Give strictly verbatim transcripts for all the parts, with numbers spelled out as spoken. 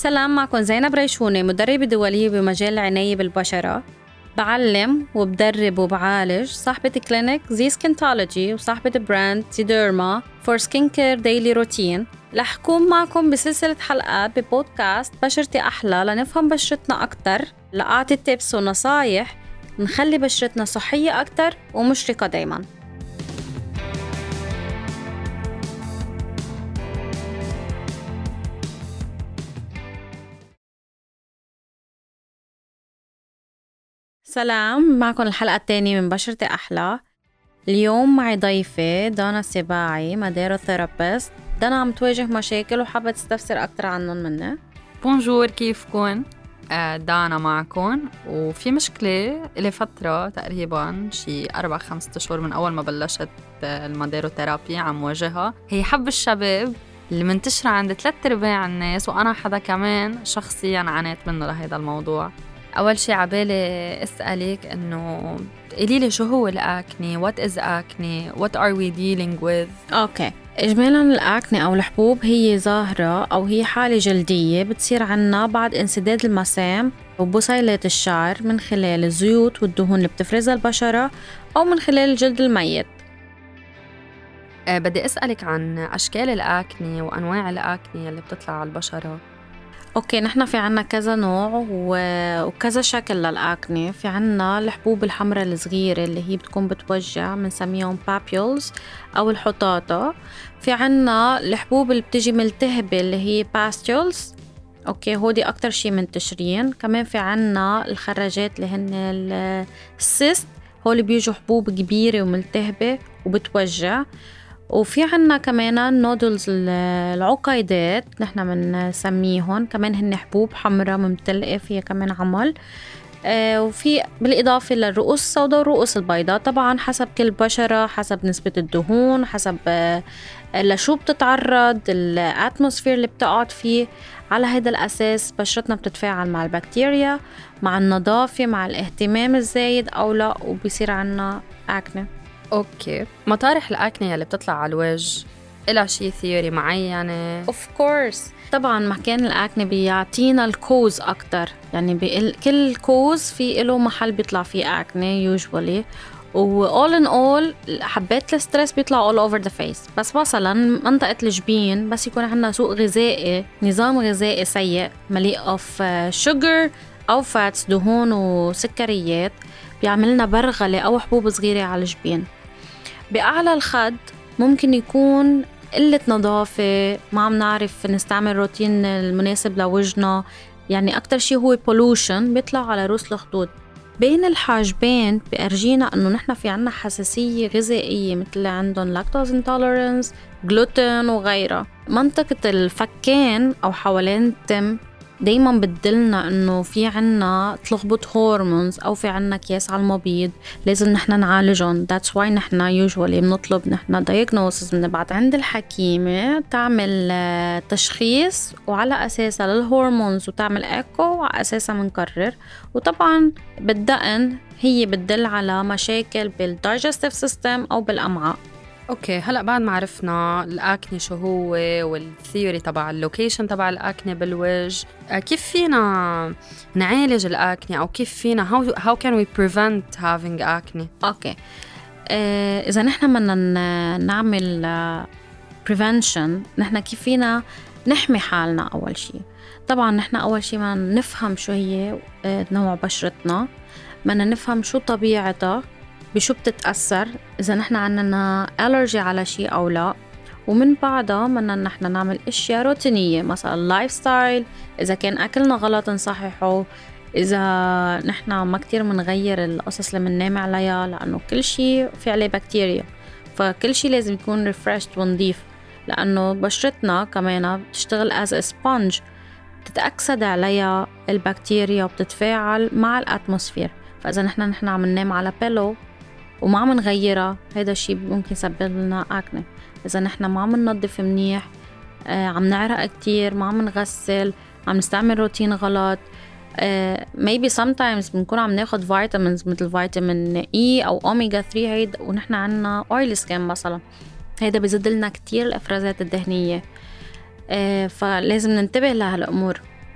سلام، معكم زينب ريشوني، مدربة دولية بمجال العناية بالبشرة. بعلم وبدرب وبعالج، صاحبة كلينيك زي سكينتولوجي وصاحبة براند زي ديرما فور سكين كير ديلي روتين. رح أكون معكم بسلسلة حلقات ببودكاست بشرتي أحلى لنفهم بشرتنا أكتر، لأعطي تيبس ونصايح نخلي بشرتنا صحية أكتر ومشرقة دايماً. سلام، معكم الحلقة الثانية من بشرتي أحلى. اليوم معي ضيفة دانا السباعي، ماديرو ثيرابيست. دانا عم تواجه مشاكل وحابة تستفسر أكتر عنهم مني. بونجور، كيفكن؟ دانا معكم، وفي مشكلة إلي فترة تقريبا شي أربع خمسة أشهر من أول ما بلشت الماديرو ثيرابي عم واجهها. هي حب الشباب اللي منتشرة عند ثلاث أرباع الناس، وأنا حدا كمان شخصيا عانيت منه لهذا الموضوع. أول شي عبالي أسألك إنه قليلي شو هو الأكني؟ What is acne? What are we dealing with? أوكي، إجمالاً الأكني أو الحبوب هي ظاهرة أو هي حالة جلدية بتصير عنا بعد انسداد المسام وبصيلات الشعر من خلال الزيوت والدهون اللي بتفرزها البشرة أو من خلال الجلد الميت. أه بدي أسألك عن أشكال الأكني وأنواع الأكني اللي بتطلع على البشرة. اوكي، نحن في عنا كذا نوع وكذا شكل للأكني. في عنا الحبوب الحمراء الصغيرة اللي هي بتكون بتوجع، بنسميهم بابيولز أو الحطاطة. في عنا الحبوب اللي بتجي ملتهبة اللي هي باستيولز. اوكي، هودي أكتر شي منتشرين. كمان في عنا الخراجات اللي هن السيست، هو اللي بيجوا حبوب كبيرة وملتهبة وبتوجع. وفي عنا كمان النودلز العقيدات نحن بنسميهم، كمان هن حبوب حمراء ممتلئة فيها كمان عمل. آه وفي بالإضافة للرؤوس السوداء والرؤوس البيضاء، طبعا حسب كل بشرة، حسب نسبة الدهون، حسب آه لشو بتتعرض، الاتموسفير اللي بتقعد فيه. على هذا الأساس بشرتنا بتتفاعل مع البكتيريا، مع النظافة، مع الاهتمام الزايد أو لا، وبيصير عنا أكني. أوكي، مطارح الأكني اللي بتطلع على الوجه إلها شي ثيوري معينة؟ Of course. طبعاً مكان الأكني بيعطينا الكوز أكتر، يعني بكل كوز في إله محل بيطلع فيه أكني usually. و all in all حبات الستريس بيطلع all over the face. بس مثلاً منطقة الجبين بس يكون عندنا سوء غذائي، نظام غذائي سيء مليء of sugar أو fats، دهون وسكريات، بيعملنا برغلة أو حبوب صغيرة على الجبين. بأعلى الخد ممكن يكون قلة نظافة، ما عم نعرف نستعمل روتين المناسب لوجهنا، يعني أكتر شيء هو pollution بيطلع على رؤوس الخدود. بين الحاجبين بأرجينا أنه نحن في عنا حساسية غذائية، مثل عندهم lactose intolerance، gluten وغيرها. منطقة الفكين أو حوالين التم دايما بدلنا انه في عنا تلخبط هرمونز او في عنا كياس على المبيض، لازم نحن نعالجهم. that's why نحن usually بنطلب نحن diagnosis، بنبعت عند الحكيمة تعمل تشخيص وعلى اساسها للهرمونز وتعمل ايكو وعلى اساسها منقرر. وطبعا بالدقن هي بتدل على مشاكل بالدايجستيف سيستم او بالامعاء. اوكي، هلا بعد ما عرفنا الاكني شو هو والثيوري تبع اللوكيشن تبع الاكني بالوجه، كيف فينا نعالج الاكني او كيف فينا how, how can we prevent having acne؟ اوكي، آه، اذا نحن بدنا نعمل آه prevention، نحن كيف فينا نحمي حالنا؟ اول شيء طبعا نحن اول شيء ما نفهم شو هي آه نوع بشرتنا، بدنا نفهم شو طبيعتها، بشو بتتأثر، إذا نحن عنا ألرجي على شيء أو لا. ومن بعدها بدنا نحن نعمل أشياء روتينية، مثلا اللايف ستايل، إذا كان أكلنا غلط نصححه، إذا نحن ما كتير منغير القصص اللي مننام عليها، لأنه كل شيء في عليه بكتيريا، فكل شيء لازم يكون ريفرشت ونضيف، لأنه بشرتنا كمان بتشتغل as a sponge، بتتأكسد عليها البكتيريا وبتتفاعل مع الأتموسفير. فإذا نحن نحن عم ننام على بيلو وما عم نغيرها، هذا الشيء ممكن يسبب لنا أكني. إذا نحن ما عم ننظف منيح، آه، عم نعرق كتير، ما عم نغسل، عم نستعمل روتين غلط، آه، maybe sometimes بنكون عم ناخد vitamins مثل فيتامين E أو أوميجا ثري، هيدا ونحن عنا oily skin مثلا، هيدا بيزيد لنا كتير الإفرازات الدهنية. آه، فلازم ننتبه لهالأمور.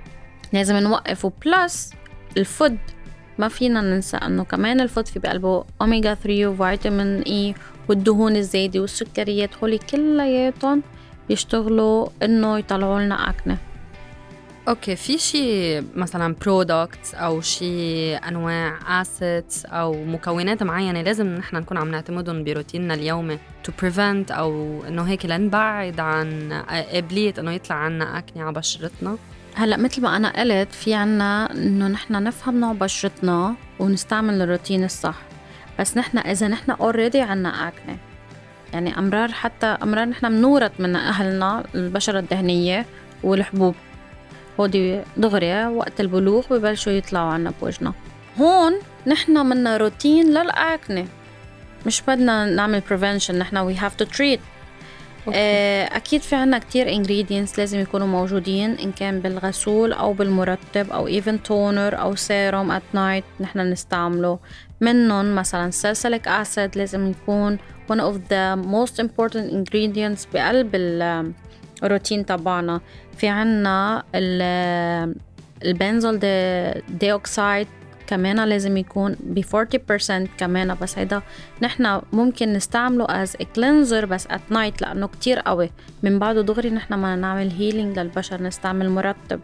لازم نوقف. وبلس الفود ما فينا ننسى انه كمان الفود في بقلبه اوميجا ثري وفيتامين اي والدهون الزايدة والسكريات، هولي كلياتهم بيشتغلوا انه يطلعوا لنا اكنه. اوكي، في شي مثلا برودكتس او شي انواع اسيتس او مكونات معينه لازم نحن نكون عم نعتمدهم بروتيننا اليومي to prevent او انه هيك لنبعد عن قابليه انه يطلع عنا اكني على بشرتنا؟ هلا مثل ما انا قلت، في عنا انه نحن نفهم نوع بشرتنا ونستعمل الروتين الصح. بس نحن اذا نحن اوريدي عنا اكنه، يعني امرار حتى امرار نحن منورت من اهلنا البشره الدهنيه والحبوب، هودي دغري وقت البلوغ ببلشوا يطلعوا عنا بوجنا. هون نحن منا روتين للأكنة، مش بدنا نعمل prevention، نحن we have to treat. أكيد في عنا كتير ingredients لازم يكونوا موجودين، إن كان بالغسول أو بالمرطب أو even toner أو serum at night نحن نستعمله. منهم مثلا salicylic acid لازم يكون one of the most important ingredients بقلب الروتين تبعنا. في عنا البنزول ديوكسيد كمان لازم يكون ب forty percent كمان، بس هيدا نحنا ممكن نستعمله as a cleanser بس at night لأنه كتير قوي، من بعده دغري نحنا ما نعمل healing للبشر نستعمل مرطب.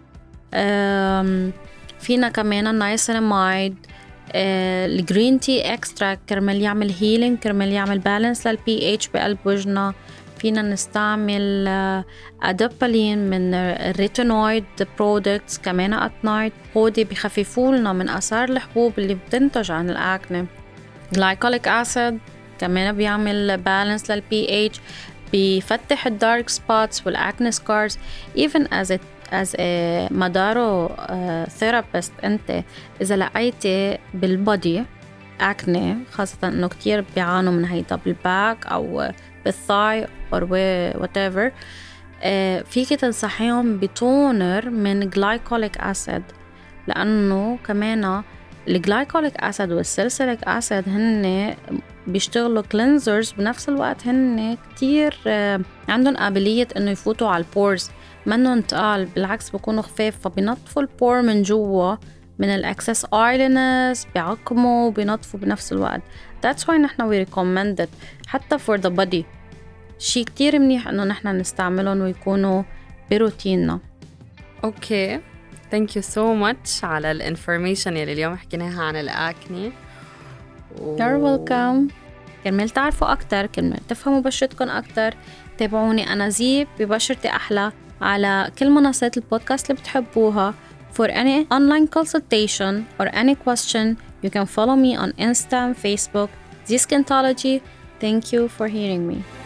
فينا كمان النايسيناميد، الجرين تي اكستراكت كرمال يعمل healing، كرمال يعمل بالانس للبي اتش بقلب وجهنا. فينا نستعمل أدوبالين من الريتينويد برودكتس كمان at night، هودي بيخففوا لنا من أثار الحبوب اللي بتنتج عن الأكنة. glycolic acid كمان بيعمل بالانس للبي اتش، بيفتح الدارك سبوتس والأكنة سكارز. even as a as a مدارو ثيرابيست انت إذا لقيتي بالبودي أكنة، خاصة إنه كتير بيعانوا من هيدا بالباك أو بالثاي or whatever، آه فيك تنصحيهم بتونر من glycolic acid، لأنه كمان الجلايكوليك أسيد والسلسليك أسيد هن بيشتغلوا cleansers، بنفس الوقت هن كتير آه عندهم قابلية إنه يفوتوا على البورز، منهم تقال، بالعكس بيكونوا خفاف، فبينطفوا البور من جوا من الأكسس oiliness، بيعقموا وبينطفوا بنفس الوقت. That's why نحن we recommend it حتى for the body. شي كتير منيح إنه نحن نستعملهم ويكونوا بروتيننا. أوكي، thank you so much على الانفورميشن اللي اليوم حكيناها عن الأكني. و... You're welcome. كرمال تعرفوا أكتر، كرمال تفهموا بشرتكم أكتر، تابعوني أنا زيب ببشرتي أحلى على كل منصات البودكاست اللي بتحبوها. For any online consultation or any question, you can follow me on Insta and Facebook, Zskintology. Thank you for hearing me.